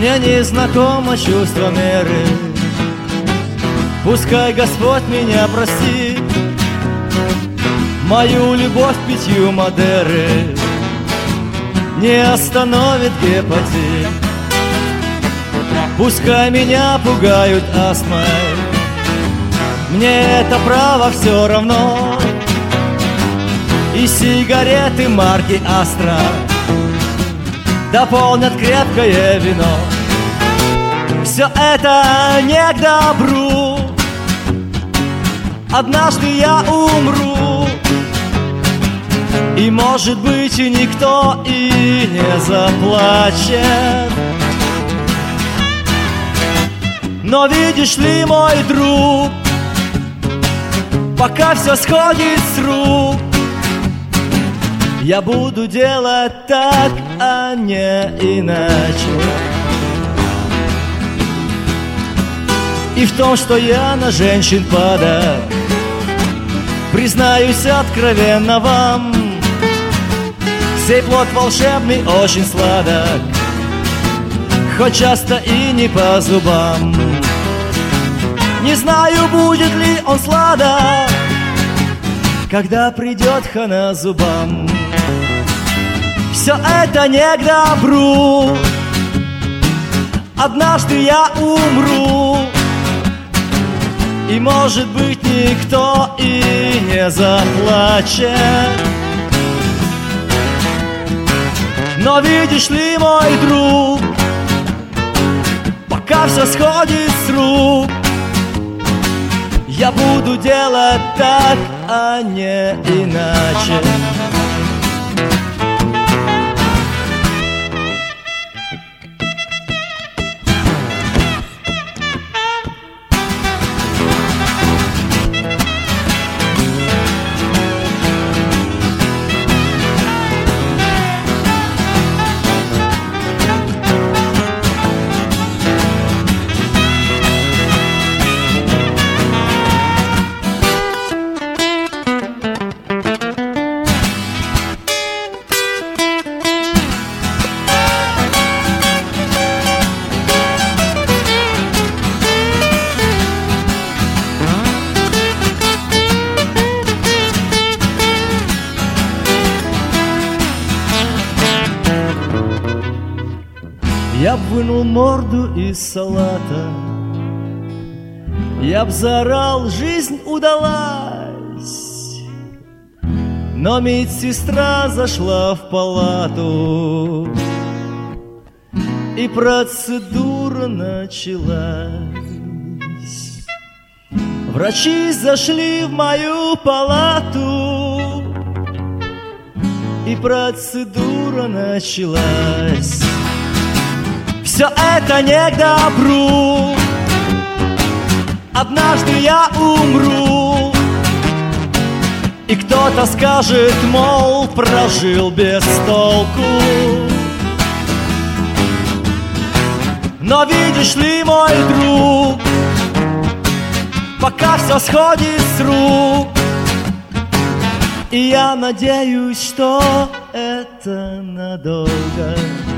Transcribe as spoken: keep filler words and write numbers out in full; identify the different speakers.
Speaker 1: Мне не знакомо чувство меры. Пускай Господь меня простит, мою любовь питью Мадеры не остановит гепатит. Пускай меня пугают астмой, мне это право все равно. И сигареты марки Астра дополнят крепкое вино. Все это не к добру, однажды я умру, и, может быть, и никто и не заплачет. Но видишь ли, мой друг, пока все сходит с рук, я буду делать так, а не иначе. И в том, что я на женщин падок, признаюсь откровенно вам, сей плод волшебный очень сладок, хоть часто и не по зубам. Не знаю, будет ли он сладок, когда придет хана зубам. Все это не к добру, однажды я умру, и, может быть, никто и не заплачет. Но видишь ли, мой друг, пока все сходит с рук, я буду делать так, а не иначе. Я б вынул морду из салата, я б заорал, жизнь удалась. Но медсестра зашла в палату, и процедура началась. Врачи зашли в мою палату, и процедура началась. Все это не к добру, однажды я умру, и кто-то скажет, мол, прожил без толку. Но видишь ли, мой друг, пока все сходит с рук, и я надеюсь, что это надолго.